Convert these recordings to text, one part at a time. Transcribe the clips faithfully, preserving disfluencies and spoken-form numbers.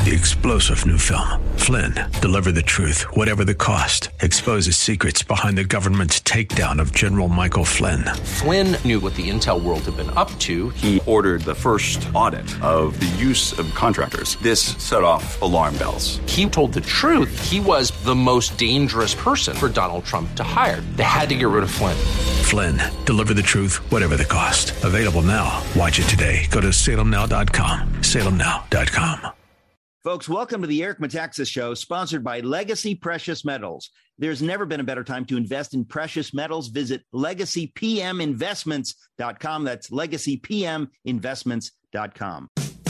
The explosive new film, Flynn, deliver the truth, whatever the cost, exposes secrets behind the government's takedown of General Michael Flynn. Flynn knew what the intel world had been up to. He ordered the first audit of the use of contractors. This set off alarm bells. He told the truth. He was the most dangerous person for Donald Trump to hire. They had to get rid of Flynn. Flynn, deliver the truth, whatever the cost. Available now. Watch it today. Go to salem now dot com. salem now dot com. Folks, welcome to the Eric Metaxas Show, sponsored by Legacy Precious Metals. There's never been a better time to invest in precious metals. Visit legacy p m investments dot com. That's legacy p m investments dot com.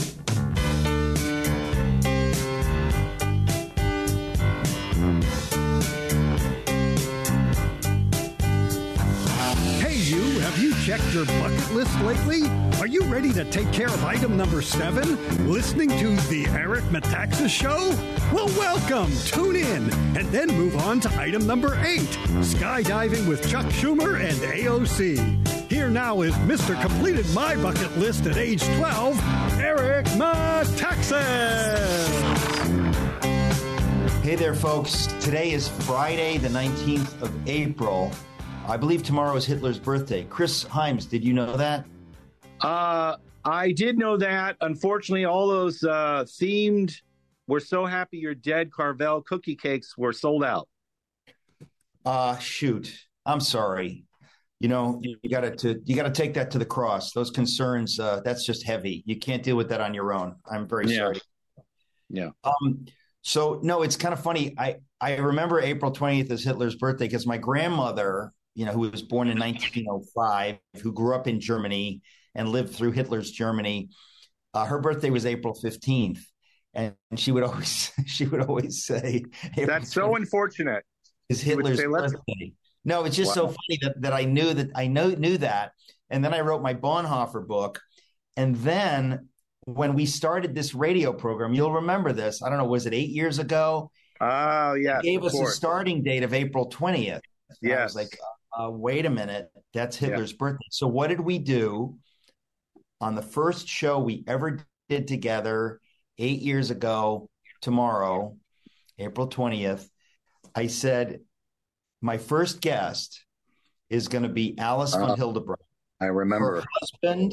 Hey, you, have you checked your bucket list lately? Are you ready to take care of item number seven? Listening to the Eric Metaxas Show? Well, welcome. Tune in and then move on to item number eight, skydiving with Chuck Schumer and A O C. Here now is Mister Completed My Bucket List at age twelve, Eric Metaxas. Hey there, folks. Today is Friday, the nineteenth of April. I believe tomorrow is Hitler's birthday. Chris Himes, did you know that? Uh, I did know that. Unfortunately, all those uh, themed "We're So Happy You're Dead" Carvel cookie cakes were sold out. Uh, shoot. I'm sorry. You know, you got to you got to take that to the cross. Those concerns, uh, that's just heavy. You can't deal with that on your own. I'm very Yeah. sorry. Yeah. Um. So no, it's kind of funny. I I remember April twentieth as Hitler's birthday because my grandmother, you know, who was born in nineteen oh five, who grew up in Germany and lived through Hitler's Germany, uh, her birthday was April fifteenth, and she would always she would always say, That's so unfortunate. Is She would Hitler's say, "Let's-" birthday? No, it's just Wow. so funny that, that I knew that I know knew that, and then I wrote my Bonhoeffer book, and then when we started this radio program, you'll remember this. I don't know, was it eight years ago? Oh, yeah. They gave us a starting date of April twentieth. And I Yes. was like, uh, wait a minute, that's Hitler's birthday. So what did we do on the first show we ever did together eight years ago tomorrow, April twentieth? I said, my first guest is going to be Alice von Uh, Hildebrand. I remember. Her husband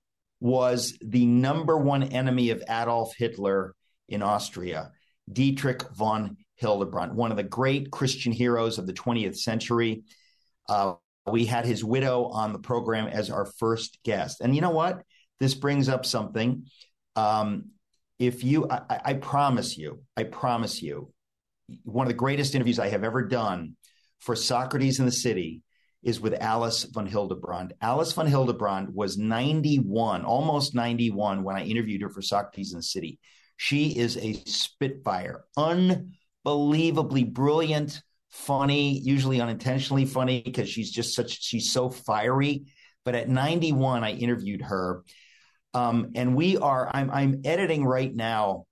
was the number one enemy of Adolf Hitler in Austria, Dietrich von Hildebrand, one of the great Christian heroes of the twentieth century. Uh, we had his widow on the program as our first guest. And you know what? This brings up something. Um, if you, I, I promise you, I promise you, one of the greatest interviews I have ever done for Socrates in the City is with Alice von Hildebrand. Alice von Hildebrand was ninety-one, almost ninety-one when I interviewed her for Socrates in the City. She is a spitfire, unbelievably brilliant, funny, usually unintentionally funny because she's just such, she's so fiery. But at ninety-one, I interviewed her. Um, and we are, I'm, I'm editing right now.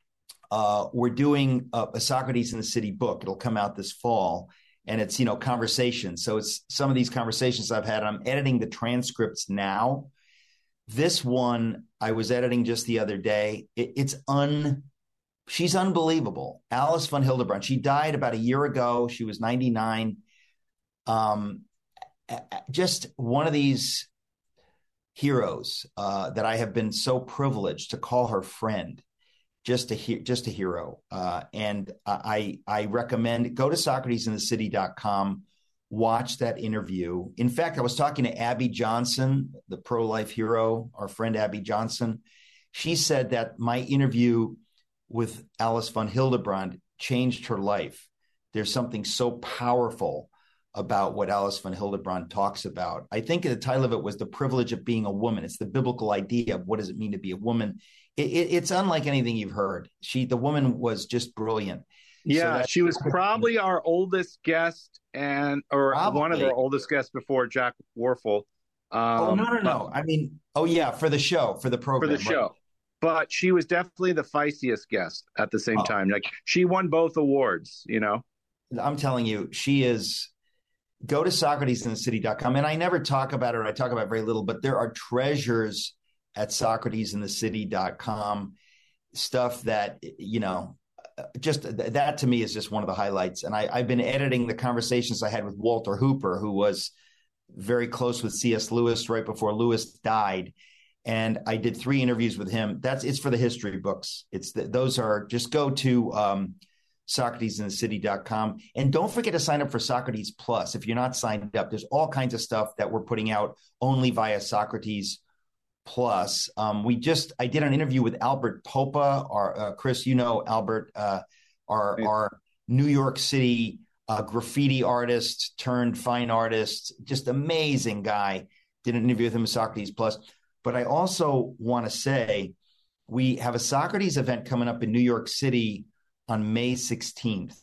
Uh, we're doing a, a Socrates in the City book. It'll come out this fall. And it's, you know, conversations. So it's some of these conversations I've had. I'm editing the transcripts now. This one I was editing just the other day. It, it's un. She's unbelievable. Alice von Hildebrand. She died about a year ago. She was ninety-nine. Um, just one of these heroes uh, that I have been so privileged to call her friend. Just a he- just a hero, uh, and I I recommend go to Socrates in the City dot com, watch that interview. In fact, I was talking to Abby Johnson, the pro-life hero, our friend Abby Johnson. She said that my interview with Alice von Hildebrand changed her life. There's something so powerful about what Alice von Hildebrand talks about. I think the title of it was The Privilege of Being a Woman. It's the biblical idea of what does it mean to be a woman. It, it, it's unlike anything you've heard. She, the woman was just brilliant. Yeah, So she was probably our oldest guest and or Probably. one of our oldest guests before Jack Warfel. Um, oh, no, no, no. I mean, oh, yeah, for the show, for the For program. the show. Right? But she was definitely the feistiest guest at the same Oh. time. Like she won both awards, you know? I'm telling you, she is. Go to Socrates in the City dot com. And I never talk about her. I talk about very little, but there are treasures at Socrates in the City dot com. stuff that, you know, just that to me is just one of the highlights. And I, I've been editing the conversations I had with Walter Hooper, who was very close with C S Lewis right before Lewis died. And I did three interviews with him. That's it's for the history books. It's the, those are just go to um, Socrates in the City dot com. And don't forget to sign up for Socrates Plus. If you're not signed up, there's all kinds of stuff that we're putting out only via Socrates Plus. Um, we just, I did an interview with Albert Popa, our, uh, Chris, you know, Albert, uh, our, our New York City uh, graffiti artist turned fine artist, just amazing guy. Did an interview with him with Socrates Plus. But I also want to say we have a Socrates event coming up in New York City on May sixteenth.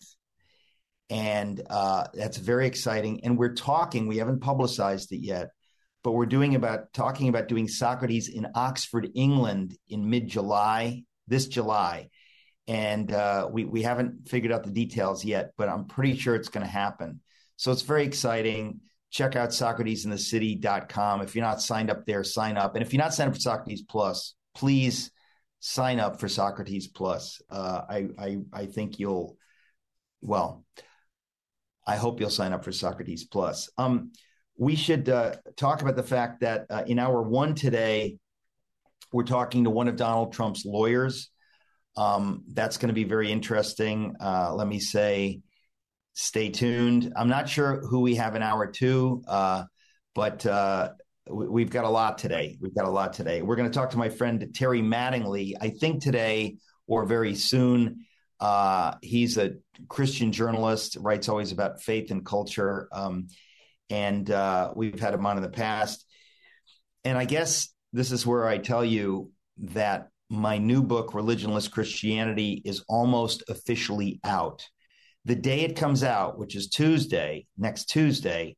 And uh, that's very exciting. And we're talking, we haven't publicized it yet, but we're doing about talking about doing Socrates in Oxford, England in mid-July, this July. And uh, we, we haven't figured out the details yet, but I'm pretty sure it's going to happen. So it's very exciting. Check out Socrates in the City dot com. If you're not signed up there, sign up. And if you're not signed up for Socrates Plus, please sign up for Socrates Plus. Uh, I, I, I think you'll, well, I hope you'll sign up for Socrates Plus. Um, we should uh, talk about the fact that uh, in hour one today, we're talking to one of Donald Trump's lawyers. Um, that's going to be very interesting. Uh, let me say, stay tuned. I'm not sure who we have in hour two, uh, but uh, we, we've got a lot today. We've got a lot today. We're going to talk to my friend Terry Mattingly, I think today or very soon. Uh, he's a Christian journalist, writes always about faith and culture. Um, and uh, we've had him on in the past. And I guess this is where I tell you that my new book, Religionless Christianity, is almost officially out. The day it comes out, which is Tuesday, next Tuesday,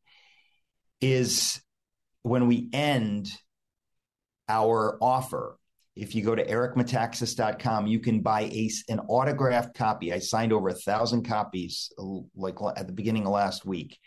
is when we end our offer. If you go to eric metaxas dot com, you can buy a, an autographed copy. I signed over a thousand copies like at the beginning of last week.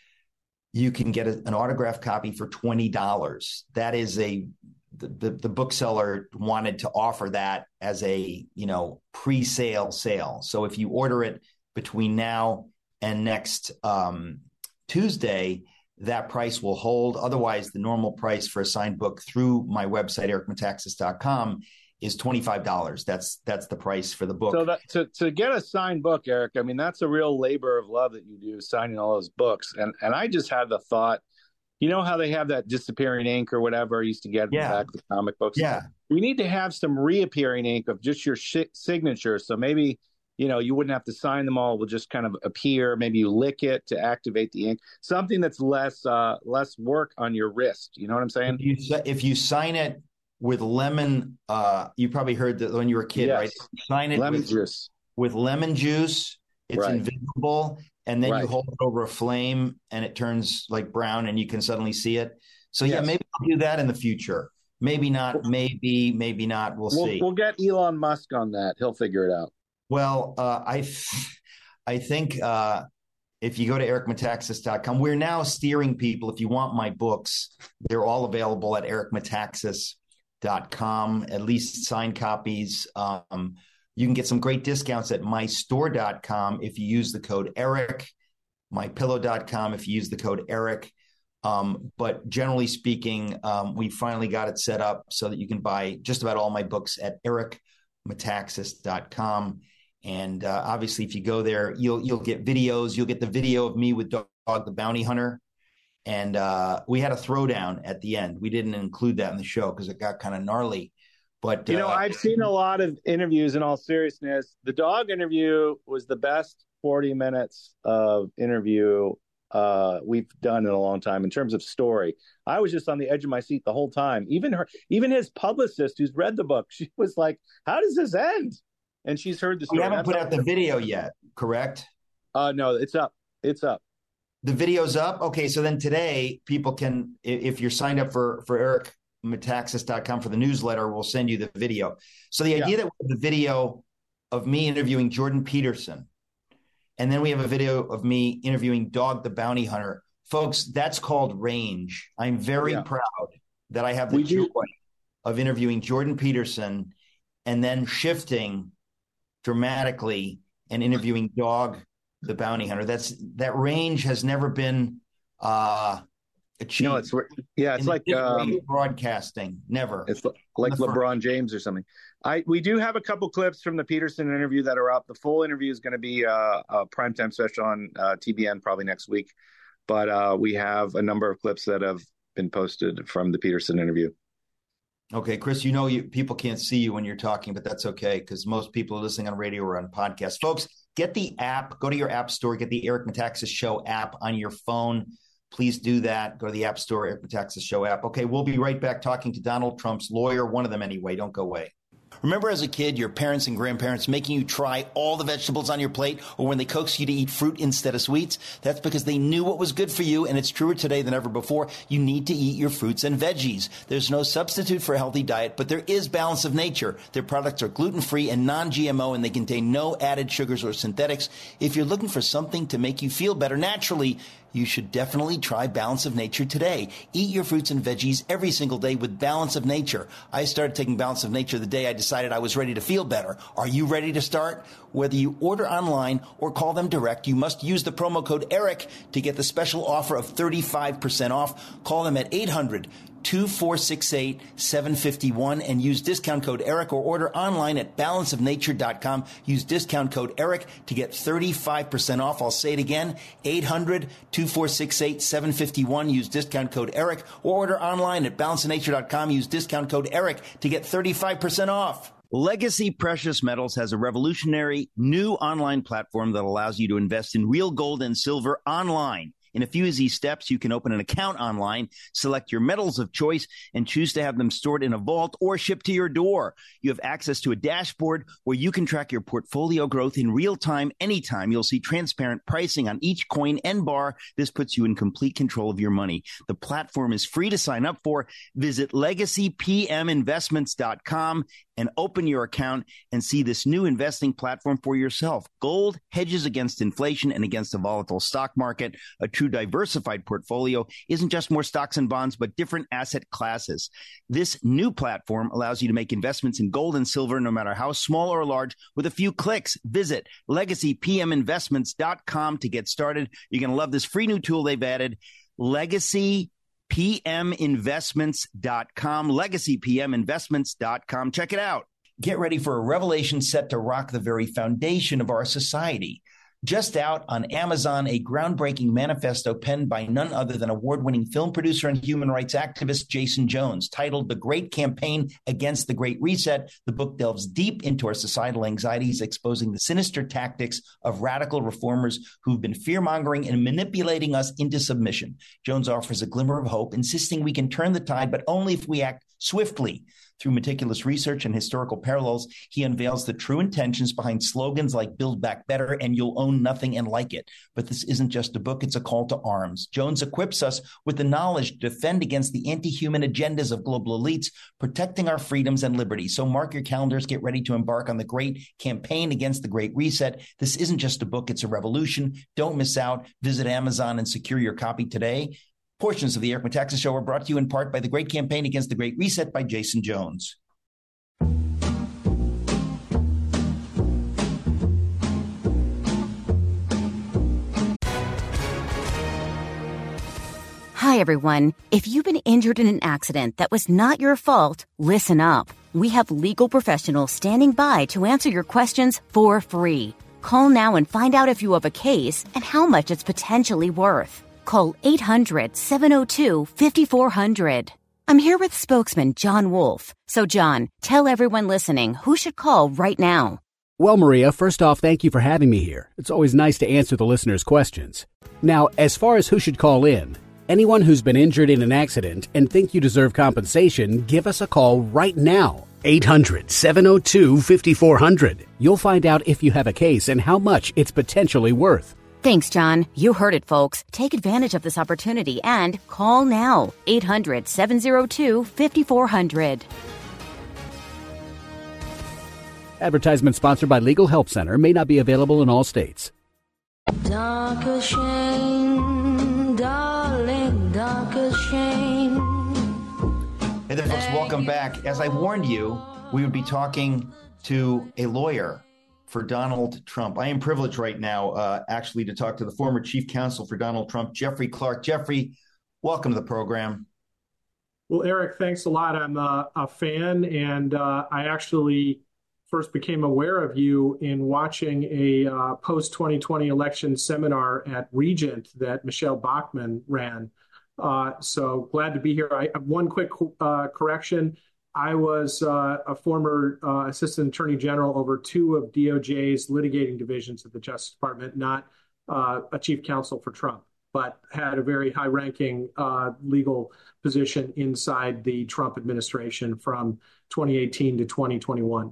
You can get a, an autographed copy for twenty dollars. That is a the, the, the bookseller wanted to offer that as a, you know, pre-sale sale. So if you order it between now and next um, Tuesday, that price will hold. Otherwise, the normal price for a signed book through my website, eric metaxas dot com, is twenty-five dollars. That's that's the price for the book. So that, to, to get a signed book, Eric, I mean, that's a real labor of love that you do, signing all those books. And and I just had the thought, you know how they have that disappearing ink or whatever I used to get in yeah. the back of the comic books? Yeah. We need to have some reappearing ink of just your sh- signature. So maybe, you know, you wouldn't have to sign them all. It will just kind of appear. Maybe you lick it to activate the ink. Something that's less uh, less work on your wrist. You know what I'm saying? If you, if you sign it with lemon, uh, you probably heard that when you were a kid, yes. right? Sign it lemon with, juice. with lemon juice. It's right. invisible. And then right. you hold it over a flame and it turns like brown and you can suddenly see it. So yes. yeah, maybe I'll do that in the future. Maybe not. Maybe, maybe not. We'll, we'll see. We'll get Elon Musk on that. He'll figure it out. Well, uh, I, I think uh, if you go to eric metaxas dot com, we're now steering people. If you want my books, they're all available at eric metaxas dot com, at least signed copies. Um, you can get some great discounts at my store dot com if you use the code Eric, my pillow dot com if you use the code Eric. Um, but generally speaking, um, we finally got it set up so that you can buy just about all my books at eric metaxas dot com. And uh, obviously, if you go there, you'll you'll get videos. You'll get the video of me with Dog the Bounty Hunter. And uh, we had a throwdown at the end. We didn't include that in the show because it got kind of gnarly. But you know, uh, I've seen a lot of interviews. In all seriousness, the dog interview was the best forty minutes of interview uh, we've done in a long time in terms of story. I was just on the edge of my seat the whole time. Even her, even his publicist, who's read the book, she was like, "How does this end?" And she's heard the story. We haven't put out the video yet, correct? Uh, no, it's up. It's up. The video's up? Okay, so then today people can, if you're signed up for, for eric metaxas dot com for the newsletter, we'll send you the video. So the idea yeah. that we have the video of me interviewing Jordan Peterson, and then we have a video of me interviewing Dog the Bounty Hunter. Folks, that's called range. I'm very yeah. proud that I have the we joy do. of interviewing Jordan Peterson and then shifting dramatically and interviewing Dog the Bounty Hunter. That's that range has never been uh, achieved. No, it's yeah, it's like um, broadcasting. Never. It's like LeBron first. James or something. I we do have a couple clips from the Peterson interview that are up. The full interview is going to be uh, a primetime special on uh, T B N probably next week, but uh, we have a number of clips that have been posted from the Peterson interview. Okay, Chris, you know you people can't see you when you're talking, but that's okay because most people are listening on radio or on podcasts. Folks, get the app. Go to your app store. Get the Eric Metaxas Show app on your phone. Please do that. Go to the App Store, Eric Metaxas Show app. Okay, we'll be right back talking to Donald Trump's lawyer, one of them anyway. Don't go away. Remember as a kid, your parents and grandparents making you try all the vegetables on your plate, or when they coaxed you to eat fruit instead of sweets? That's because they knew what was good for you, and it's truer today than ever before. You need to eat your fruits and veggies. There's no substitute for a healthy diet, but there is Balance of Nature. Their products are gluten-free and non-G M O, and they contain no added sugars or synthetics. If you're looking for something to make you feel better naturally, you should definitely try Balance of Nature today. Eat your fruits and veggies every single day with Balance of Nature. I started taking Balance of Nature the day I decided I was ready to feel better. Are you ready to start? Whether you order online or call them direct, you must use the promo code ERIC to get the special offer of thirty-five percent off. Call them at eight hundred, two four six eight, seven five one and use discount code ERIC, or order online at balance of nature dot com. Use discount code ERIC to get thirty-five percent off. I'll say it again, eight hundred, two four six eight, seven five one. Use discount code ERIC, or order online at balance of nature dot com. Use discount code ERIC to get thirty-five percent off. Legacy Precious Metals has a revolutionary new online platform that allows you to invest in real gold and silver online. In a few easy steps, you can open an account online, select your metals of choice, and choose to have them stored in a vault or shipped to your door. You have access to a dashboard where you can track your portfolio growth in real time, anytime. You'll see transparent pricing on each coin and bar. This puts you in complete control of your money. The platform is free to sign up for. Visit legacy p m investments dot com and open your account and see this new investing platform for yourself. Gold hedges against inflation and against a volatile stock market. A true diversified portfolio isn't just more stocks and bonds, but different asset classes. This new platform allows you to make investments in gold and silver, no matter how small or large, with a few clicks. Visit legacy p m investments dot com to get started. You're going to love this free new tool they've added, legacy p m investments dot com, legacy p m investments dot com. Check it out. Get ready for a revelation set to rock the very foundation of our society. Just out on Amazon, a groundbreaking manifesto penned by none other than award-winning film producer and human rights activist Jason Jones, titled The Great Campaign Against the Great Reset. The book delves deep into our societal anxieties, exposing the sinister tactics of radical reformers who've been fear-mongering and manipulating us into submission. Jones offers a glimmer of hope, insisting we can turn the tide, but only if we act swiftly. Through meticulous research and historical parallels, he unveils the true intentions behind slogans like Build Back Better and You'll Own Nothing and Like It. But this isn't just a book, it's a call to arms. Jones equips us with the knowledge to defend against the anti-human agendas of global elites, protecting our freedoms and liberties. So mark your calendars, get ready to embark on the great campaign against the Great Reset. This isn't just a book, it's a revolution. Don't miss out. Visit Amazon and secure your copy today. Portions of the Eric Metaxas Show are brought to you in part by the Great Campaign Against the Great Reset by Jason Jones. Hi, everyone. If you've been injured in an accident that was not your fault, listen up. We have legal professionals standing by to answer your questions for free. Call now and find out if you have a case and how much it's potentially worth. Call eight hundred, seven oh two, five four zero zero. I'm here with spokesman John Wolf. So, John, tell everyone listening who should call right now. Well, Maria, first off, thank you for having me here. It's always nice to answer the listeners' questions. Now, as far as who should call in, anyone who's been injured in an accident and think you deserve compensation, give us a call right now. eight hundred, seven oh two, five four zero zero. You'll find out if you have a case and how much it's potentially worth. Thanks, John. You heard it, folks. Take advantage of this opportunity and call now. eight hundred, seven oh two, five four zero zero. Advertisement sponsored by Legal Help Center. May not be available in all states. Dark as shame, darling, dark as shame. Hey there, folks. Welcome back. As I warned you, we would be talking to a lawyer for Donald Trump. I am privileged right now, uh, actually, to talk to the former chief counsel for Donald Trump, Jeffrey Clark. Jeffrey, welcome to the program. Well, Eric, thanks a lot. I'm a, a fan, and uh, I actually first became aware of you in watching a uh, post twenty twenty election seminar at Regent that Michelle Bachmann ran. Uh, so glad to be here. I have one quick uh, correction. I was uh, a former uh, assistant attorney general over two of D O J's litigating divisions of the Justice Department, not uh, a chief counsel for Trump, but had a very high-ranking uh, legal position inside the Trump administration from twenty eighteen to twenty twenty-one.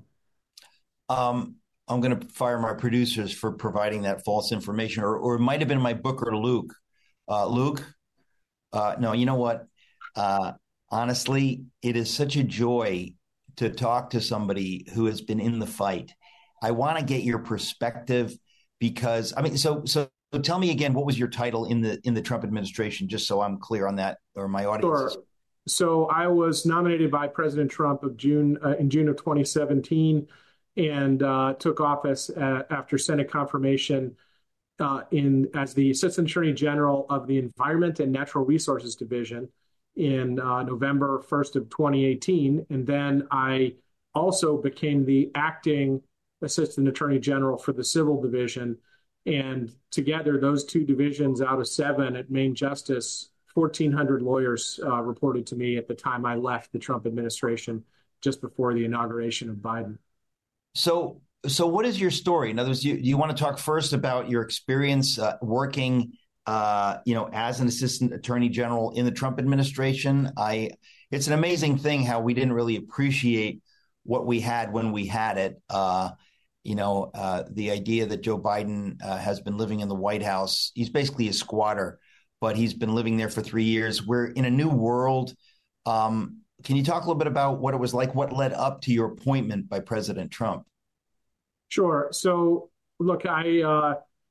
Um, I'm going to fire my producers for providing that false information, or, or it might have been my booker, Luke. Uh, Luke, uh, no, you know what? Uh, honestly, it is such a joy to talk to somebody who has been in the fight. I want to get your perspective because, I mean, so so. So tell me again, what was your title in the in the Trump administration, just so I'm clear on that, or my audience? Sure. So I was nominated by President Trump of June uh, in June of twenty seventeen, and uh, took office uh, after Senate confirmation uh, in as the Assistant Attorney General of the Environment and Natural Resources Division in uh, November first of twenty eighteen, and then I also became the acting Assistant Attorney General for the Civil Division. And together, those two divisions out of seven at Main Justice, fourteen hundred lawyers uh, reported to me at the time I left the Trump administration just before the inauguration of Biden. So, so what is your story? In other words, you, you want to talk first about your experience uh, working, uh, you know, as an assistant attorney general in the Trump administration. I, it's an amazing thing how we didn't really appreciate what we had when we had it. Uh, You know, uh, the idea that Joe Biden uh, has been living in the White House, he's basically a squatter, but he's been living there for three years. We're in a new world. Um, can you talk a little bit about what it was like, what led up to your appointment by President Trump? Sure. So, look, I uh,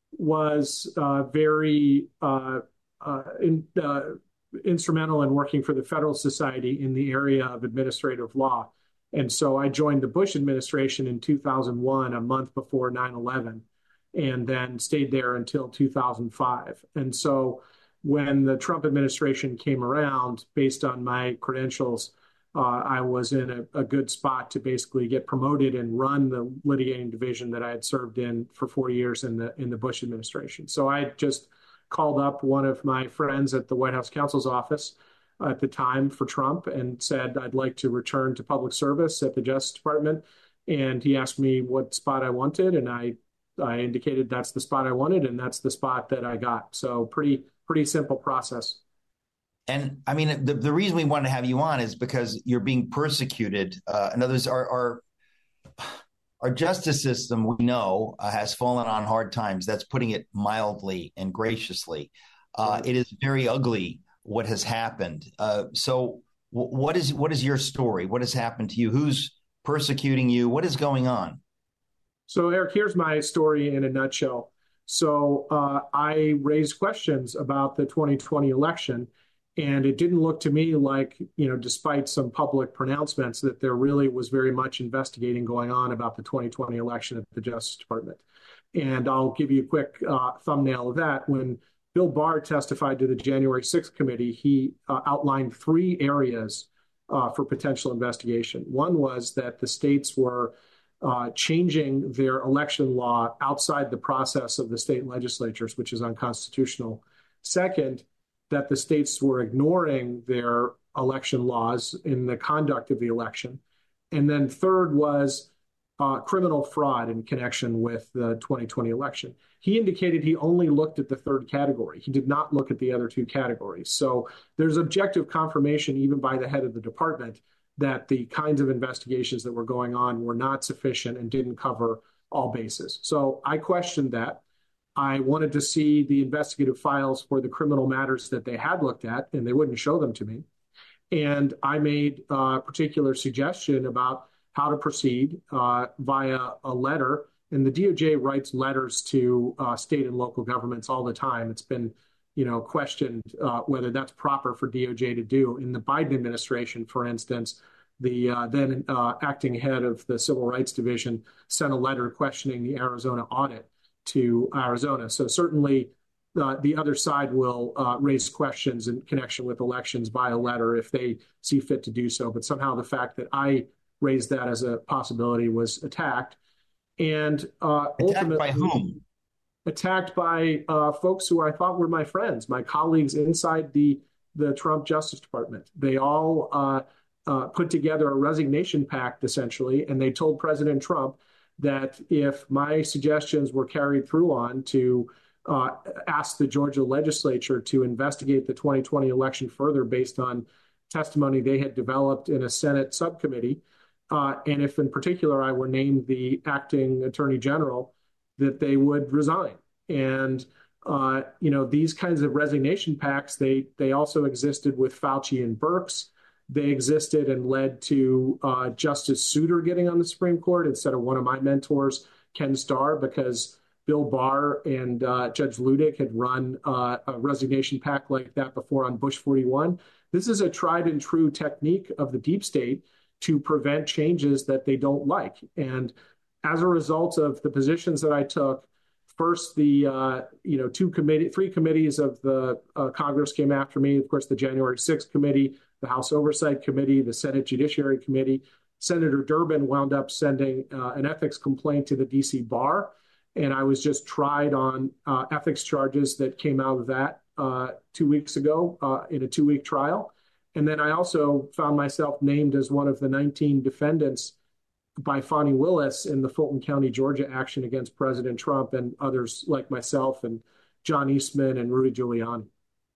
was uh, very uh, uh, in, uh, instrumental in working for the Federal Society in the area of administrative law. And so I joined the Bush administration in two thousand one, a month before nine eleven, and then stayed there until two thousand five. And so when the Trump administration came around, based on my credentials, uh, I was in a, a good spot to basically get promoted and run the litigating division that I had served in for four years in the in the Bush administration. So I just called up one of my friends at the White House counsel's office at the time for Trump and said, I'd like to return to public service at the Justice Department. And he asked me what spot I wanted. And I, I indicated that's the spot I wanted. And that's the spot that I got. So pretty, pretty simple process. And I mean, the, the reason we want to have you on is because you're being persecuted. Uh, in other words, our, our, our justice system, we know, uh, has fallen on hard times. That's putting it mildly and graciously. Uh, it is very ugly what has happened. Uh, so w- what is what is your story? What has happened to you? Who's persecuting you? What is going on? So, Eric, here's my story in a nutshell. So uh, I raised questions about the twenty twenty election, and it didn't look to me like, you know, despite some public pronouncements, that there really was very much investigating going on about the twenty twenty election at the Justice Department. And I'll give you a quick uh, thumbnail of that. When Bill Barr testified to the January sixth committee, he uh, outlined three areas uh, for potential investigation. One was that the states were uh, changing their election law outside the process of the state legislatures, which is unconstitutional. Second, that the states were ignoring their election laws in the conduct of the election. And then third was uh, criminal fraud in connection with the twenty twenty election. He indicated he only looked at the third category. He did not look at the other two categories. So there's objective confirmation, even by the head of the department, that the kinds of investigations that were going on were not sufficient and didn't cover all bases. So I questioned that. I wanted to see the investigative files for the criminal matters that they had looked at, and they wouldn't show them to me. And I made a particular suggestion about how to proceed uh, via a letter. And the D O J writes letters to uh, state and local governments all the time. It's been, you know, questioned uh, whether that's proper for D O J to do. In the Biden administration, for instance, the uh, then uh, acting head of the Civil Rights Division, sent a letter questioning the Arizona audit to Arizona. So certainly uh, the other side will uh, raise questions in connection with elections by a letter if they see fit to do so. But somehow the fact that I raised that as a possibility was attacked. And uh, attacked ultimately, by whom? Attacked by uh, folks who I thought were my friends, my colleagues inside the, the Trump Justice Department. They all uh, uh, put together a resignation pact, essentially, and they told President Trump that if my suggestions were carried through on to uh, ask the Georgia legislature to investigate the twenty twenty election further based on testimony they had developed in a Senate subcommittee, uh, and if in particular I were named the acting attorney general, that they would resign. And, uh, you know, these kinds of resignation pacts, they they also existed with Fauci and Birx. They existed and led to uh, Justice Souter getting on the Supreme Court instead of one of my mentors, Ken Starr, because Bill Barr and uh, Judge Ludick had run uh, a resignation pact like that before on Bush forty-one. This is a tried and true technique of the deep state to prevent changes that they don't like. And as a result of the positions that I took, first the uh, you know two committee, three committees of the uh, Congress came after me. Of course, the January sixth committee, the House Oversight Committee, the Senate Judiciary Committee. Senator Durbin wound up sending uh, an ethics complaint to the D C Bar, and I was just tried on uh, ethics charges that came out of that uh, two weeks ago uh, in a two-week trial. And then I also found myself named as one of the nineteen defendants by Fani Willis in the Fulton County, Georgia action against President Trump and others like myself and John Eastman and Rudy Giuliani.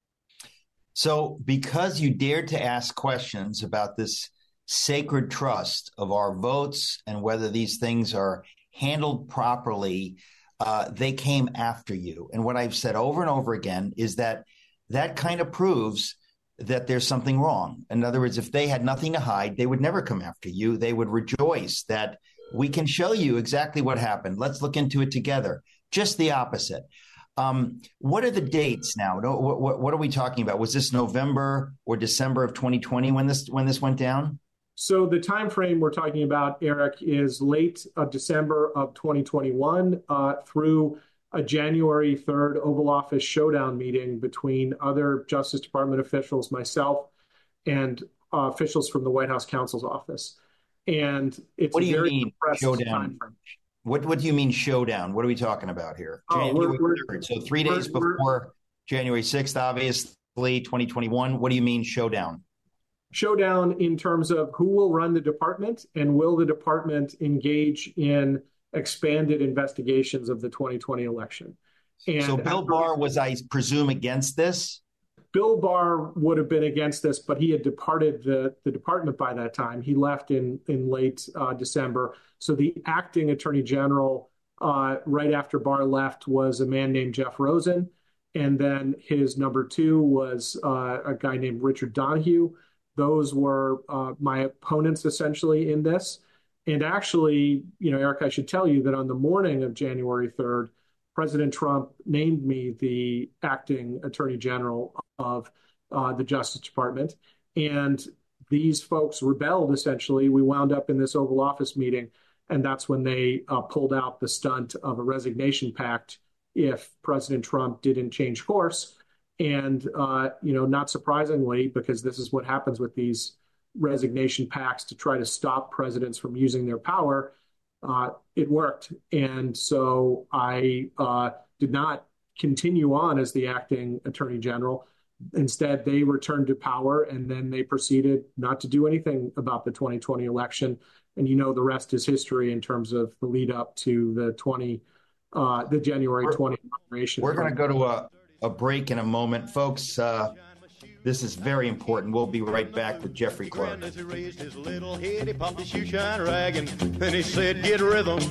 So because you dared to ask questions about this sacred trust of our votes and whether these things are handled properly, uh, they came after you. And what I've said over and over again is that that kind of proves that there's something wrong. In other words, if they had nothing to hide, they would never come after you. They would rejoice that we can show you exactly what happened. Let's look into it together. Just the opposite. Um, what are the dates now? What, what, what are we talking about? Was this November or December of twenty twenty when this when this went down? So the time frame we're talking about, Eric, is late uh, December of twenty twenty-one uh, through a January third Oval Office showdown meeting between other Justice Department officials, myself, and uh, officials from the White House counsel's office. And it's what do you very mean showdown? What What do you mean showdown? What are we talking about here? Oh, January we're, third. So three days we're, before we're, January sixth, obviously, twenty twenty-one. What do you mean showdown? Showdown in terms of who will run the department and will the department engage in expanded investigations of the twenty twenty election. And so Bill Barr was, I presume, against this? Bill Barr would have been against this, but he had departed the, the department by that time. He left in, in late uh, December. So the acting attorney general uh, right after Barr left was a man named Jeff Rosen. And then his number two was uh, a guy named Richard Donahue. Those were uh, my opponents essentially in this. And actually, you know, Eric, I should tell you that on the morning of January third, President Trump named me the acting attorney general of uh, the Justice Department. And these folks rebelled, essentially. We wound up in this Oval Office meeting, and that's when they uh, pulled out the stunt of a resignation pact if President Trump didn't change course. And, uh, you know, not surprisingly, because this is what happens with these resignation pacts to try to stop presidents from using their power, uh, it worked. And so I uh, did not continue on as the acting attorney general. Instead, they returned to power, and then they proceeded not to do anything about the twenty twenty election. And, you know, the rest is history in terms of the lead up to the twenty, uh, the January twentieth inauguration. We're going to go to a, a break in a moment, folks. Uh, This is very important. We'll be right back with Jeffrey Clark. As he raised his little head, he popped his shoe shine rag, and then he said, "Get rhythm.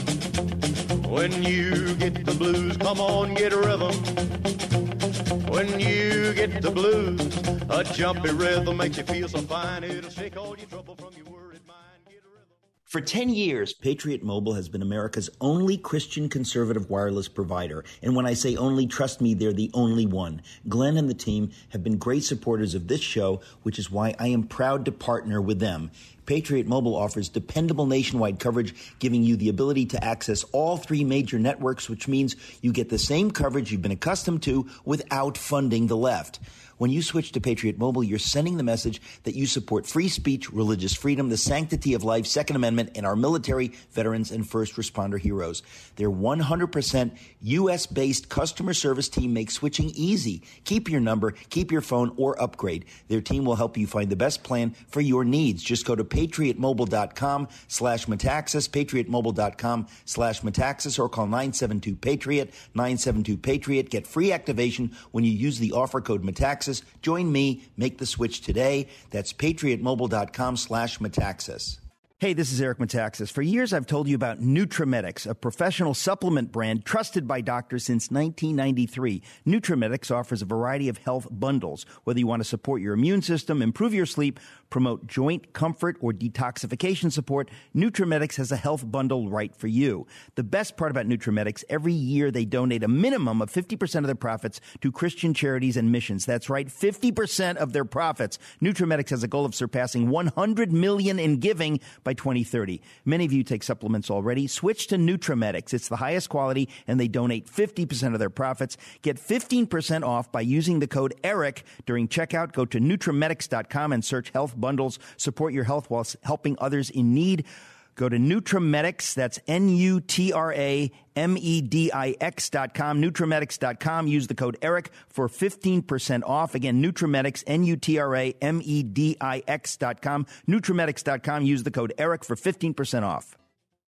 When you get the blues, come on, get rhythm. When you get the blues, a jumpy rhythm makes you feel so fine, it'll shake all your trouble from your worried mind." For ten years, Patriot Mobile has been America's only Christian conservative wireless provider. And when I say only, trust me, they're the only one. Glenn and the team have been great supporters of this show, which is why I am proud to partner with them. Patriot Mobile offers dependable nationwide coverage, giving you the ability to access all three major networks, which means you get the same coverage you've been accustomed to without funding the left. When you switch to Patriot Mobile, you're sending the message that you support free speech, religious freedom, the sanctity of life, Second Amendment, and our military, veterans, and first responder heroes. Their one hundred percent U S-based customer service team makes switching easy. Keep your number, keep your phone, or upgrade. Their team will help you find the best plan for your needs. Just go to patriotmobile.com slash Metaxas, patriotmobile.com slash Metaxas, or call nine seven two PATRIOT, nine seven two PATRIOT. Get free activation when you use the offer code Metaxas. Join me. Make the switch today. That's patriotmobile.com slash Metaxas. Hey, this is Eric Metaxas. For years, I've told you about Nutramedix, a professional supplement brand trusted by doctors since nineteen ninety-three. Nutramedix offers a variety of health bundles. Whether you want to support your immune system, improve your sleep, promote joint comfort, or detoxification support, Nutramedix has a health bundle right for you. The best part about Nutramedix, every year they donate a minimum of fifty percent of their profits to Christian charities and missions. That's right, fifty percent of their profits. Nutramedix has a goal of surpassing one hundred million dollars in giving by twenty thirty. Many of you take supplements already. Switch to Nutramedix. It's the highest quality, and they donate fifty percent of their profits. Get fifteen percent off by using the code ERIC during checkout. Go to Nutramedix dot com and search health bundles. Support your health while helping others in need. Go to Nutramedix, that's N U T R A M E D I X dot com, Nutramedix dot com. Use the code ERIC for fifteen percent off. Again, Nutramedix, N U T R A M E D I X dot com, Nutramedix dot com. Use the code ERIC for fifteen percent off.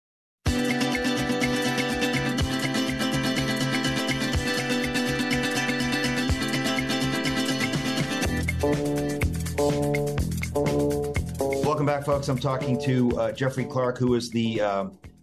Welcome back, folks. I'm talking to uh, Jeffrey Clark, who is the uh,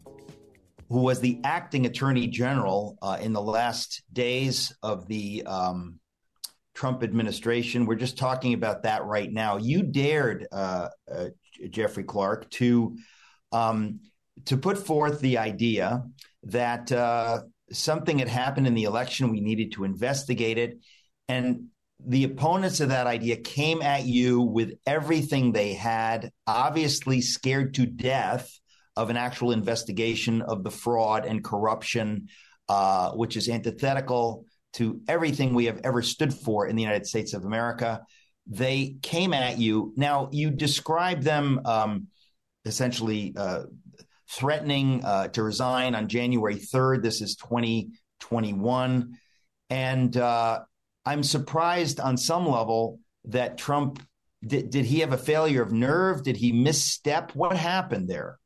who was the acting attorney general uh, in the last days of the um, Trump administration. We're just talking about that right now. You dared, uh, uh, Jeffrey Clark, to um, to put forth the idea that uh, something had happened in the election. We needed to investigate it, and the opponents of that idea came at you with everything they had, obviously scared to death of an actual investigation of the fraud and corruption, uh, which is antithetical to everything we have ever stood for in the United States of America. They came at you. Now, you describe them um, essentially uh, threatening uh, to resign on January third. This is twenty twenty-one. And uh I'm surprised on some level that Trump, did, did he have a failure of nerve? Did he misstep? What happened there?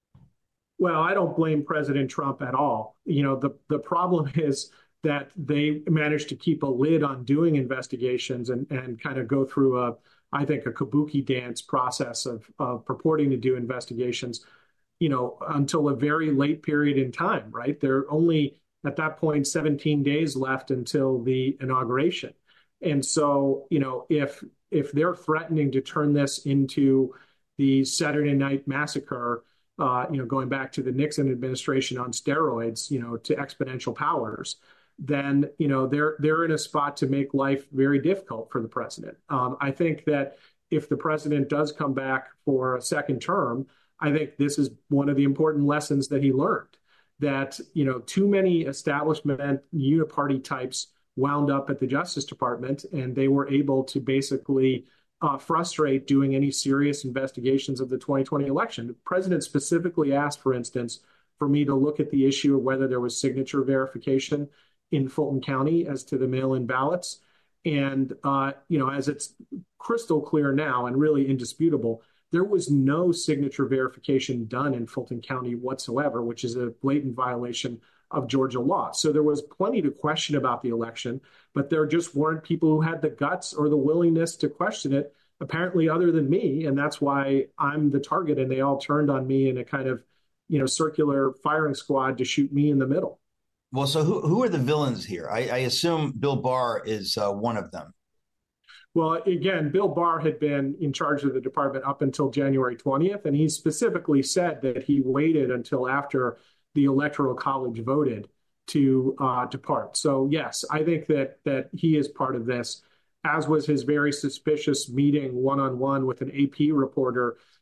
Well, I don't blame President Trump at all. You know, the, the problem is that they managed to keep a lid on doing investigations and, and kind of go through a, I think, a kabuki dance process of, of purporting to do investigations, you know, until a very late period in time, right? They're only at that point, seventeen days left until the inauguration. And so, you know, if if they're threatening to turn this into the Saturday Night Massacre, uh, you know, going back to the Nixon administration on steroids, you know, to exponential powers, then, you know, they're they're in a spot to make life very difficult for the president. Um, I think that if the president does come back for a second term, I think this is one of the important lessons that he learned. That, you know, too many establishment uniparty types wound up at the Justice Department, and they were able to basically uh, frustrate doing any serious investigations of the twenty twenty election. The president specifically asked, for instance, for me to look at the issue of whether there was signature verification in Fulton County as to the mail-in ballots. And, uh, you know, as it's crystal clear now and really indisputable, there was no signature verification done in Fulton County whatsoever, which is a blatant violation of Georgia law. So there was plenty to question about the election, but there just weren't people who had the guts or the willingness to question it, apparently other than me. And that's why I'm the target. And they all turned on me in a kind of, you know, circular firing squad to shoot me in the middle. Well, so who, who are the villains here? I, I assume Bill Barr is uh, one of them. Well, again, Bill Barr had been in charge of the department up until January twentieth, and he specifically said that he waited until after the Electoral College voted to uh, depart. So, yes, I think that that he is part of this, as was his very suspicious meeting one-on-one with an A P reporter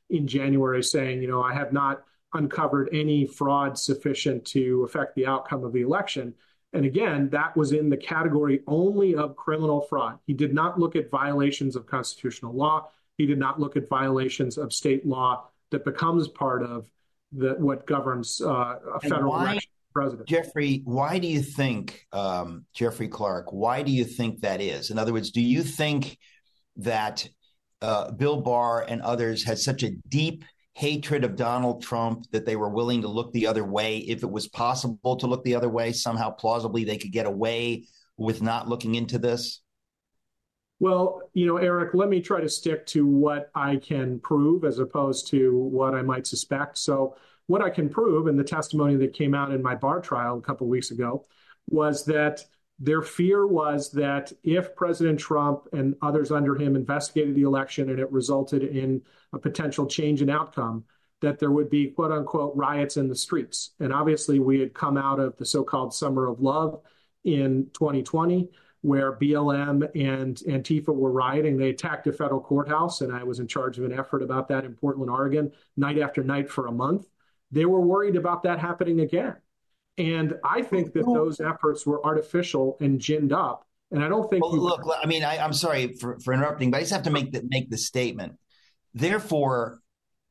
in January saying, you know, I have not uncovered any fraud sufficient to affect the outcome of the election. And again, that was in the category only of criminal fraud. He did not look at violations of constitutional law. He did not look at violations of state law that becomes part of the, what governs uh, a federal why, election president. Jeffrey, why do you think, um, Jeffrey Clark, why do you think that is? In other words, do you think that uh, Bill Barr and others had such a deep hatred of Donald Trump that they were willing to look the other way? If it was possible to look the other way, somehow plausibly they could get away with not looking into this? Well, you know, Eric, let me try to stick to what I can prove as opposed to what I might suspect. So what I can prove, and the testimony that came out in my Barr trial a couple of weeks ago, was that their fear was that if President Trump and others under him investigated the election and it resulted in a potential change in outcome, that there would be, quote unquote, riots in the streets. And obviously we had come out of the so-called Summer of Love in twenty twenty, where B L M and Antifa were rioting. They attacked a federal courthouse, and I was in charge of an effort about that in Portland, Oregon, night after night for a month. They were worried about that happening again. And I think that those efforts were artificial and ginned up. And I don't think... Well, you- look, I mean, I, I'm sorry for, for interrupting, but I just have to make the, make the statement. Therefore,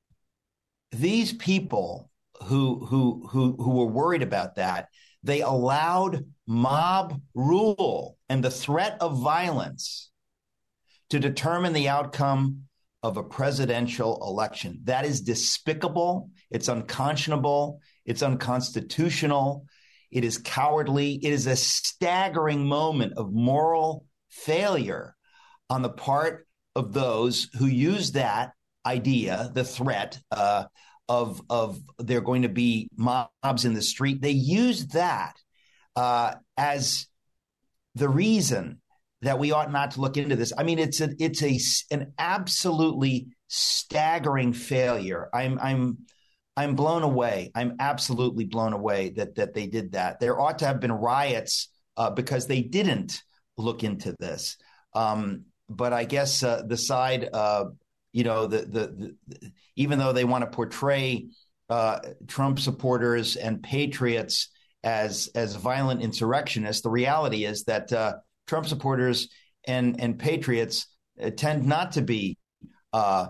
these people who, who, who, who were worried about that, they allowed mob rule and the threat of violence to determine the outcome of a presidential election. That is despicable. It's unconscionable. It's unconstitutional. It is cowardly. It is a staggering moment of moral failure on the part of those who use that idea, the threat uh, of, of there going to be mobs in the street. They use that uh, as the reason that we ought not to look into this. I mean, it's a, it's a, an absolutely staggering failure. I'm, I'm, I'm blown away. I'm absolutely blown away that that they did that. There ought to have been riots uh, because they didn't look into this. Um, but I guess uh, the side, uh, you know, the, the, the even though they want to portray uh, Trump supporters and patriots as as violent insurrectionists, the reality is that uh, Trump supporters and and patriots uh, tend not to be uh,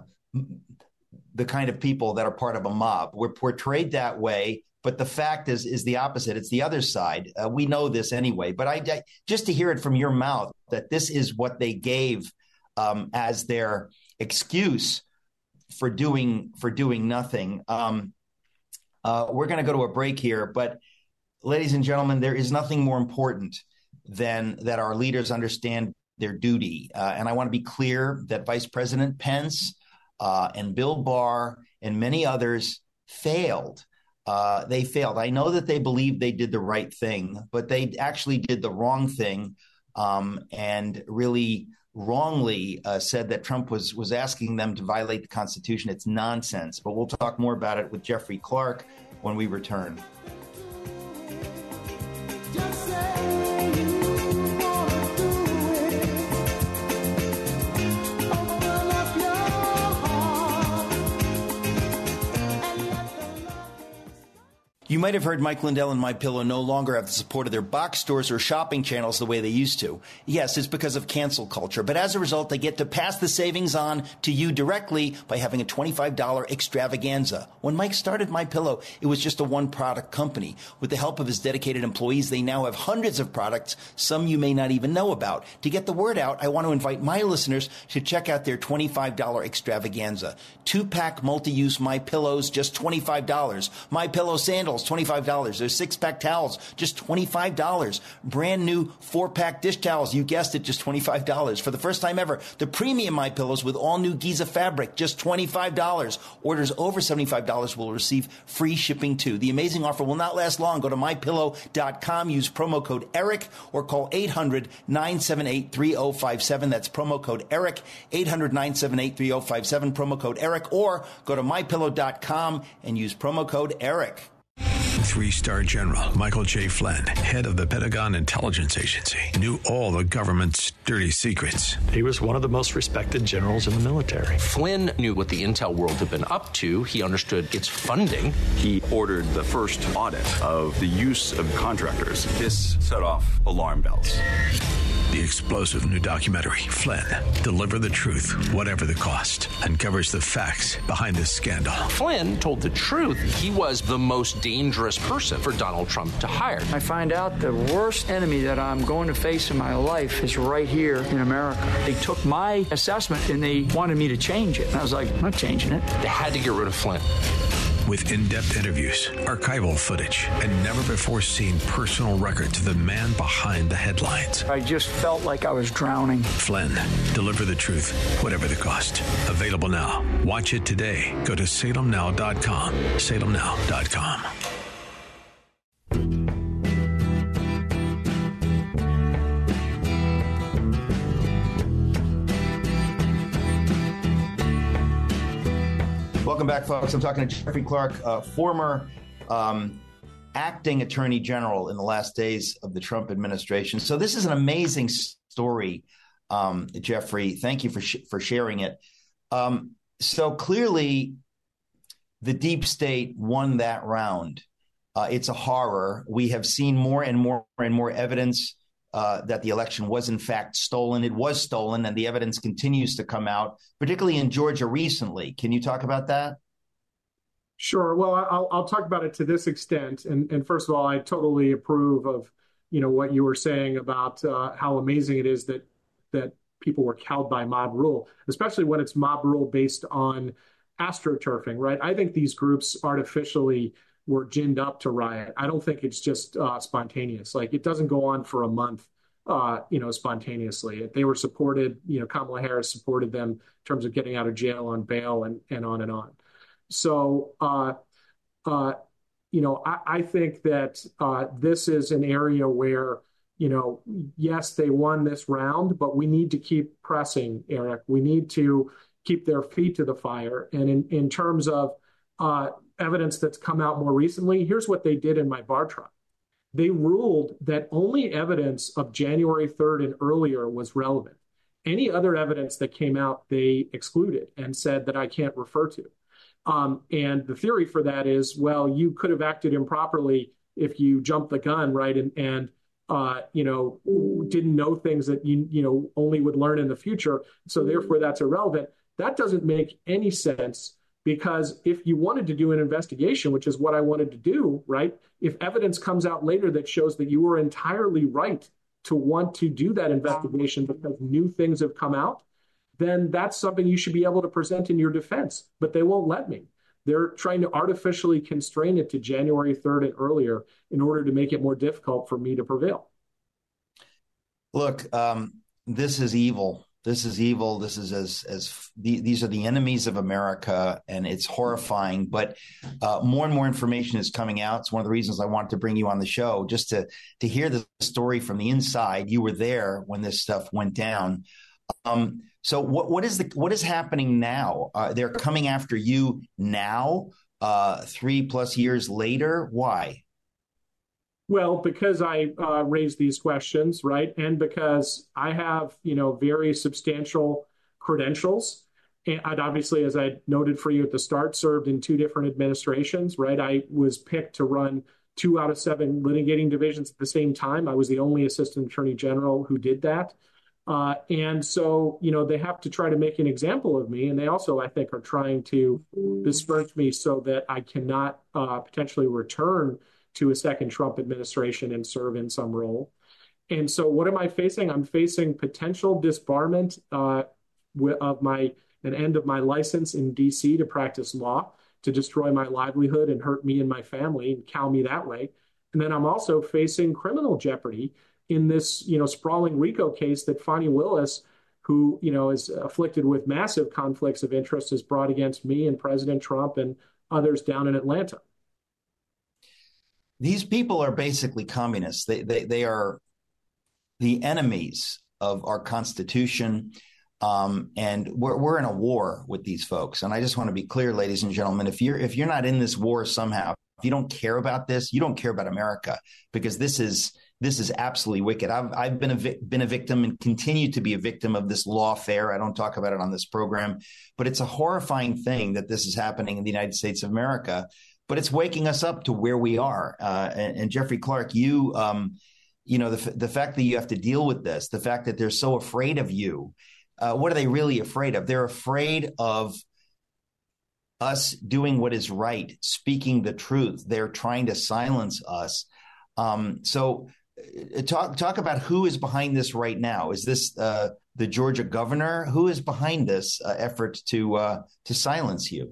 the kind of people that are part of a mob. We're portrayed that way, but the fact is is the opposite. It's the other side. Uh, we know this anyway. But I, I just to hear it from your mouth that this is what they gave um, as their excuse for doing for doing nothing. Um, uh, we're going to go to a break here, but ladies and gentlemen, there is nothing more important than that our leaders understand their duty. Uh, and I want to be clear that Vice President Pence uh, and Bill Barr and many others failed. Uh, they failed. I know that they believed they did the right thing, but they actually did the wrong thing um, and really wrongly uh, said that Trump was was asking them to violate the Constitution. It's nonsense. But we'll talk more about it with Jeffrey Clark when we return. You might have heard Mike Lindell and MyPillow no longer have the support of their box stores or shopping channels the way they used to. Yes, it's because of cancel culture, but as a result, they get to pass the savings on to you directly by having a twenty-five dollars extravaganza. When Mike started MyPillow, it was just a one-product company. With the help of his dedicated employees, they now have hundreds of products, some you may not even know about. To get the word out, I want to invite my listeners to check out their twenty-five dollars extravaganza. Two-pack multi-use MyPillows, just twenty-five dollars. MyPillow sandals, twenty-five dollars. There's six-pack towels, just twenty-five dollars. Brand new four-pack dish towels, you guessed it, just twenty-five dollars. For the first time ever, the premium MyPillows with all new Giza fabric, just twenty-five dollars. Orders over seventy-five dollars will receive free shipping too. The amazing offer will not last long. Go to my pillow dot com, use promo code ERIC, or call eight hundred, nine seven eight, three oh five seven. That's promo code ERIC, eight hundred, nine seven eight, three oh five seven, promo code ERIC, or go to my pillow dot com and use promo code ERIC. Three-star general Michael J. Flynn, head of the Pentagon Intelligence Agency, knew all the government's dirty secrets. He was one of the most respected generals in the military. Flynn knew what the intel world had been up to. He understood its funding. He ordered the first audit of the use of contractors. This set off alarm bells. The explosive new documentary, Flynn, Deliver the Truth, Whatever the Cost, uncovers the facts behind this scandal. Flynn told the truth. He was the most dangerous person for Donald Trump to hire. I find out the worst enemy that I'm going to face in my life is right here in America. They took my assessment and they wanted me to change it. And I was like, I'm not changing it. They had to get rid of Flynn. With in-depth interviews, archival footage, and never-before-seen personal records of the man behind the headlines. I just felt like I was drowning. Flynn, Deliver the Truth, Whatever the Cost. Available now. Watch it today. Go to salem now dot com. salem now dot com. Welcome back, folks. I'm talking to Jeffrey Clark, uh, former um, acting attorney general in the last days of the Trump administration. So this is an amazing story, um, Jeffrey. Thank you for sh- for sharing it. Um, so clearly, the deep state won that round. Uh, it's a horror. We have seen more and more and more evidence Uh, that the election was in fact stolen. It was stolen, and the evidence continues to come out, particularly in Georgia recently. Can you talk about that? Sure. Well, I'll, I'll talk about it to this extent. And, and first of all, I totally approve of, you know, what you were saying about uh, how amazing it is that that people were cowed by mob rule, especially when it's mob rule based on astroturfing, right? I think these groups artificially were ginned up to riot. I don't think it's just uh, spontaneous. Like, it doesn't go on for a month, uh, you know, spontaneously. They were supported, you know, Kamala Harris supported them in terms of getting out of jail on bail and, and on and on. So, uh, uh, you know, I, I think that uh, this is an area where, you know, yes, they won this round, but we need to keep pressing, Eric. We need to keep their feet to the fire. And in, in terms of uh, evidence that's come out more recently, here's what they did in my bar trial. They ruled that only evidence of January third and earlier was relevant. Any other evidence that came out, they excluded and said that I can't refer to. Um, and the theory for that is, well, you could have acted improperly if you jumped the gun, right, and, and uh, you know, didn't know things that you, you know, only would learn in the future. So therefore, that's irrelevant. That doesn't make any sense. Because if you wanted to do an investigation, which is what I wanted to do, right, if evidence comes out later that shows that you were entirely right to want to do that investigation because new things have come out, then that's something you should be able to present in your defense. But they won't let me. They're trying to artificially constrain it to January third and earlier in order to make it more difficult for me to prevail. Look, um, this is evil. This is evil. This is as as the, these are the enemies of America, and it's horrifying. But uh, more and more information is coming out. It's one of the reasons I wanted to bring you on the show, just to to hear the story from the inside. You were there when this stuff went down. Um, so what what is the what is happening now? Uh, they're coming after you now, uh, three plus years later. Why? Well, because I uh, raised these questions, right, and because I have, you know, very substantial credentials. And I'd obviously, as I noted for you at the start, served in two different administrations, right? I was picked to run two out of seven litigating divisions at the same time. I was the only assistant attorney general who did that. Uh, and so, you know, they have to try to make an example of me. And they also, I think, are trying to besmirch me so that I cannot uh, potentially return to a second Trump administration and serve in some role. And so what am I facing? I'm facing potential disbarment uh, of my an end of my license in D C to practice law, to destroy my livelihood and hurt me and my family and cow me that way. And then I'm also facing criminal jeopardy in this, you know, sprawling RICO case that Fani Willis, who, you know, is afflicted with massive conflicts of interest, has brought against me and President Trump and others down in Atlanta. These people are basically communists. They, they they are the enemies of our Constitution, um, and we're we're in a war with these folks. And I just want to be clear, ladies and gentlemen, if you're if you're not in this war somehow, If you don't care about this, you don't care about America, because this is this is absolutely wicked. I've I've been a vi- been a victim and continue to be a victim of this lawfare. I don't talk about it on this program, but it's a horrifying thing that this is happening in the United States of America. But it's waking us up to where we are. Uh, and, and Jeffrey Clark, you um, you know the the fact that you have to deal with this, the fact that they're so afraid of you. Uh, what are they really afraid of? They're afraid of us doing what is right, speaking the truth. They're trying to silence us. Um, so talk talk about who is behind this right now. Is this uh, the Georgia governor? Who is behind this uh, effort to uh, to silence you?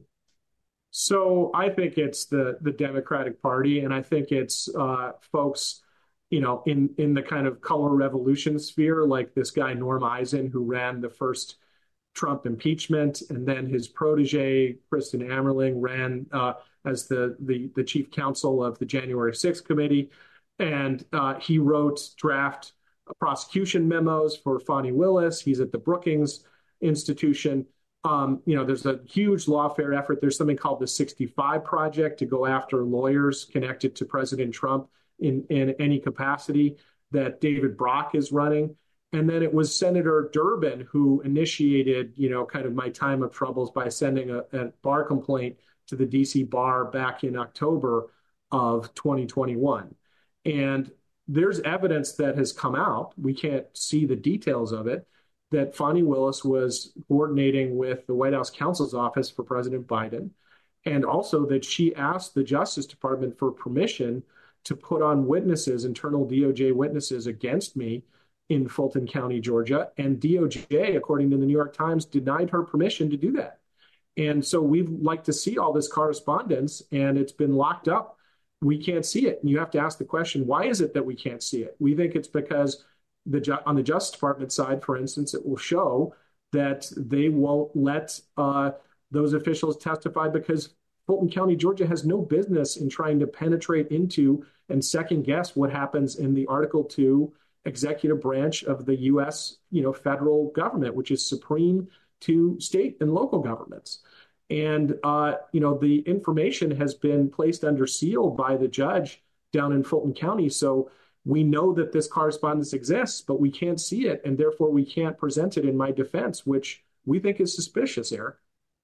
So I think it's the the Democratic Party, and I think it's uh, folks, you know, in in the kind of color revolution sphere, like this guy Norm Eisen, who ran the first Trump impeachment, and then his protege, Kristen Ammerling, ran uh, as the, the the chief counsel of the January sixth committee. And uh, he wrote draft prosecution memos for Fani Willis. He's at the Brookings Institution. Um, you know, there's a huge lawfare effort. There's something called the sixty-five Project to go after lawyers connected to President Trump in, in any capacity that David Brock is running. And then it was Senator Durbin who initiated, you know, kind of my time of troubles by sending a, a bar complaint to the D C bar back in October of twenty twenty-one. And there's evidence that has come out, we can't see the details of it, that Fani Willis was coordinating with the White House counsel's office for President Biden, and also that she asked the Justice Department for permission to put on witnesses, internal D O J witnesses against me in Fulton County, Georgia, and D O J, according to the New York Times, denied her permission to do that. And so we'd like to see all this correspondence, and it's been locked up. We can't see it. And you have to ask the question, why is it that we can't see it? We think it's because the on the Justice Department side, for instance, it will show that they won't let uh, those officials testify because Fulton County, Georgia has no business in trying to penetrate into and second guess what happens in the Article two executive branch of the U S, you know, federal government, which is supreme to state and local governments. And, uh, you know, the information has been placed under seal by the judge down in Fulton County. So we know that this correspondence exists, but we can't see it. And therefore, we can't present it in my defense, which we think is suspicious, Eric.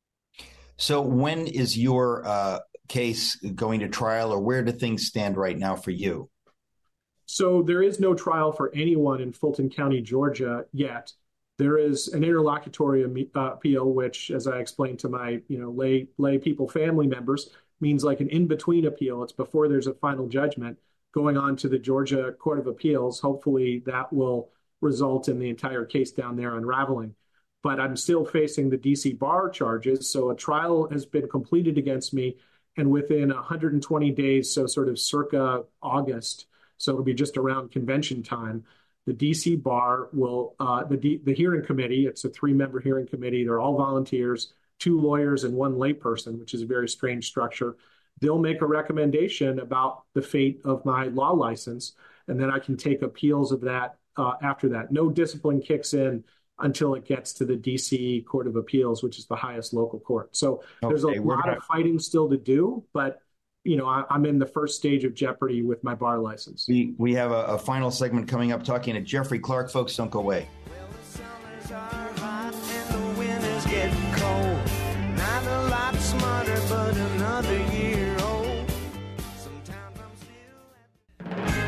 So when is your uh, case going to trial, or where do things stand right now for you? So there is no trial for anyone in Fulton County, Georgia yet. There is an interlocutory appeal, which, as I explained to my, you know, lay lay people, family members, means like an in-between appeal. It's before there's a final judgment going on to the Georgia Court of Appeals. Hopefully that will result in the entire case down there unraveling. But I'm still facing the D C bar charges. So a trial has been completed against me, and within one hundred twenty days, so sort of circa August, so it'll be just around convention time, the D C bar will, uh, the D, the hearing committee, it's a three-member hearing committee, they're all volunteers, two lawyers and one layperson, which is a very strange structure. They'll make a recommendation about the fate of my law license, and then I can take appeals of that uh, after that. No discipline kicks in until it gets to the D C Court of Appeals, which is the highest local court. So okay, there's a lot gonna... of fighting still to do, but you know, I, I'm in the first stage of jeopardy with my bar license. We we have a, a final segment coming up talking to Jeffrey Clark. Folks, don't go away. Well, the summers are hot and the winters get cold. Not a lot smarter, but another year old. Sometimes I'm still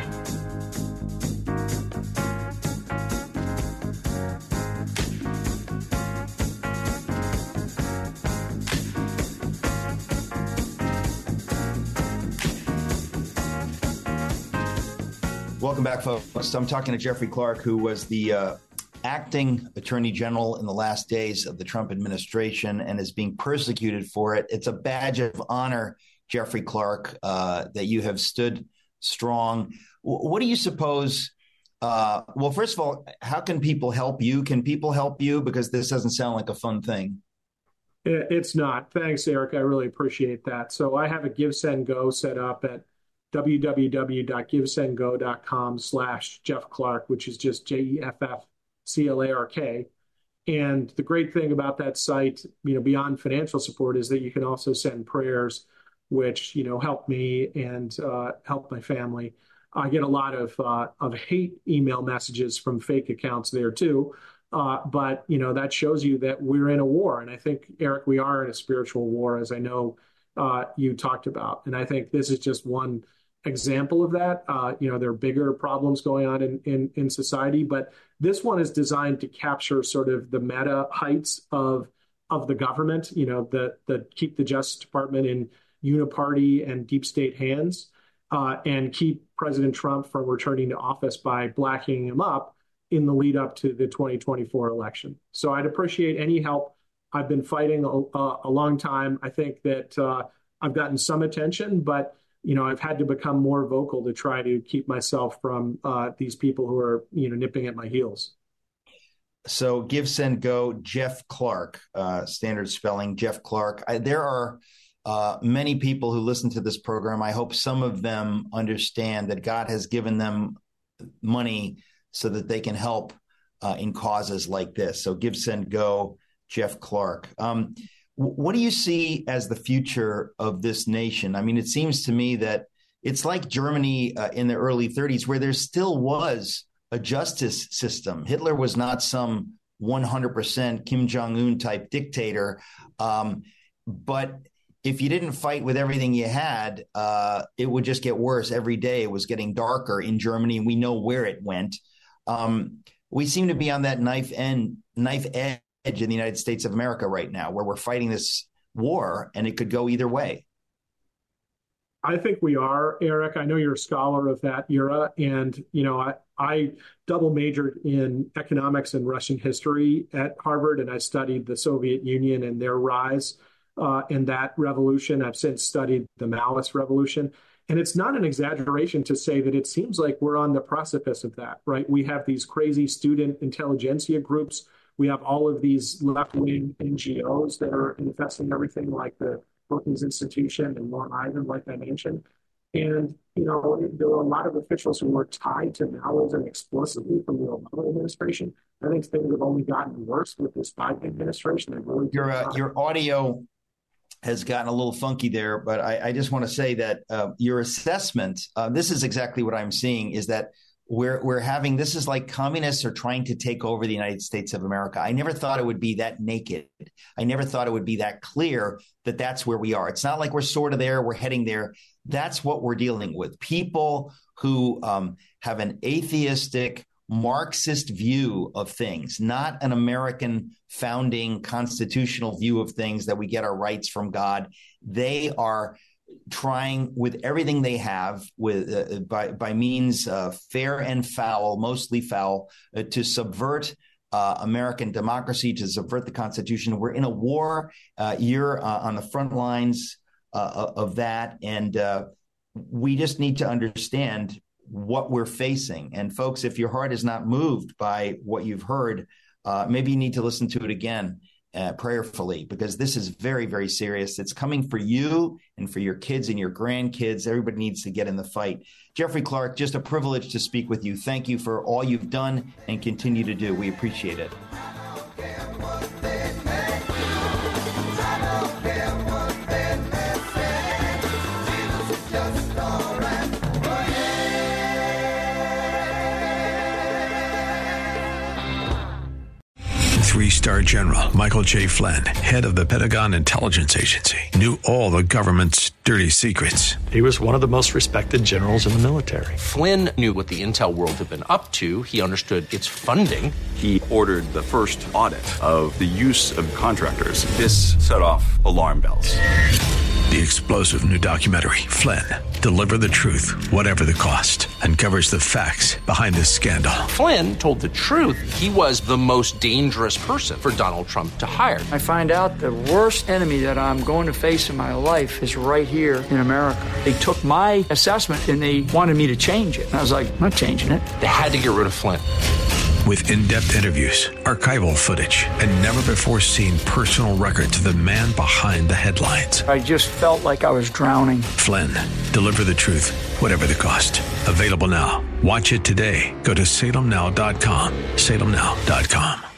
Welcome back, folks. I'm talking to Jeffrey Clark, who was the uh, acting attorney general in the last days of the Trump administration and is being persecuted for it. It's a badge of honor, Jeffrey Clark, uh, that you have stood strong. W- what do you suppose? Uh, well, first of all, how can people help you? Can people help you? Because this doesn't sound like a fun thing. It's not. Thanks, Eric. I really appreciate that. So I have a Give, Send, Go set up at w w w dot give send go dot com slash Jeff Clark, which is just J E F F C L A R K. And the great thing about that site, you know, beyond financial support, is that you can also send prayers which, you know, helped me and uh, helped my family. I get a lot of uh, of hate email messages from fake accounts there too. Uh, but, you know, that shows you that we're in a war. And I think, Eric, we are in a spiritual war, as I know uh, you talked about. And I think this is just one example of that. Uh, you know, there are bigger problems going on in, in, in society, but this one is designed to capture sort of the meta heights of of the government, you know, the, the keep the Justice Department in uniparty and deep state hands, uh, and keep President Trump from returning to office by blacking him up in the lead up to the twenty twenty-four election. So I'd appreciate any help. I've been fighting a, a long time. I think that uh, I've gotten some attention, but, you know, I've had to become more vocal to try to keep myself from uh, these people who are, you know, nipping at my heels. So Give, Send, Go, Jeff Clark, uh, standard spelling, Jeff Clark. I, there are uh, many people who listen to this program. I hope some of them understand that God has given them money so that they can help uh, in causes like this. So Give, Send, Go, Jeff Clark. Um, what do you see as the future of this nation? I mean, it seems to me that it's like Germany uh, in the early thirties, where there still was a justice system. Hitler was not some one hundred percent Kim Jong-un type dictator. Um, but if you didn't fight with everything you had, uh, it would just get worse every day. It was getting darker in Germany, and we know where it went. Um, we seem to be on that knife end, knife edge in the United States of America right now, where we're fighting this war, and it could go either way. I think we are, Eric. I know you're a scholar of that era. And, you know, I, I double majored in economics and Russian history at Harvard, and I studied the Soviet Union and their rise uh, in that revolution. I've since studied the Maoist revolution. And it's not an exaggeration to say that it seems like we're on the precipice of that, right? We have these crazy student intelligentsia groups. We have all of these left-wing N G Os that are infesting everything, like the Brookings Institution and Long Island, like I mentioned. And, you know, there were a lot of officials who were tied to Maoism explicitly from the Obama administration. I think things have only gotten worse with this Biden administration. Really your uh, your audio has gotten a little funky there, but I, I just want to say that uh, your assessment, uh, this is exactly what I'm seeing, is that we're we're having, this is like communists are trying to take over the United States of America. I never thought it would be that naked. I never thought it would be that clear that that's where we are. It's not like we're sort of there, we're heading there. That's what we're dealing with. People who um, have an atheistic, Marxist view of things, not an American founding constitutional view of things, that we get our rights from God. They are trying with everything they have, with uh, by by means uh, fair and foul, mostly foul, uh, to subvert uh, American democracy, to subvert the Constitution. We're in a war. Uh, you're uh, on the front lines uh, of that, and uh, we just need to understand what we're facing. And folks, if your heart is not moved by what you've heard, uh, maybe you need to listen to it again. Uh, prayerfully, because this is very, very serious. It's coming for you and for your kids and your grandkids. Everybody needs to get in the fight. Jeffrey Clark, just a privilege to speak with you. Thank you for all you've done and continue to do. We appreciate it. Three-star General Michael J. Flynn, head of the Pentagon Intelligence Agency, knew all the government's dirty secrets. He was one of the most respected generals in the military. Flynn knew what the intel world had been up to. He understood its funding. He ordered the first audit of the use of contractors. This set off alarm bells. The explosive new documentary, Flynn, Deliver the Truth, Whatever the Cost, uncovers the facts behind this scandal. Flynn told the truth. He was the most dangerous person for Donald Trump to hire. I find out the worst enemy that I'm going to face in my life is right here in America. They took my assessment and they wanted me to change it. And I was like, I'm not changing it. They had to get rid of Flynn. With in-depth interviews, archival footage, and never-before-seen personal records of the man behind the headlines. I just felt like I was drowning. Flynn, Deliver the Truth, Whatever the Cost. Available now. Watch it today. Go to salem now dot com. salem now dot com.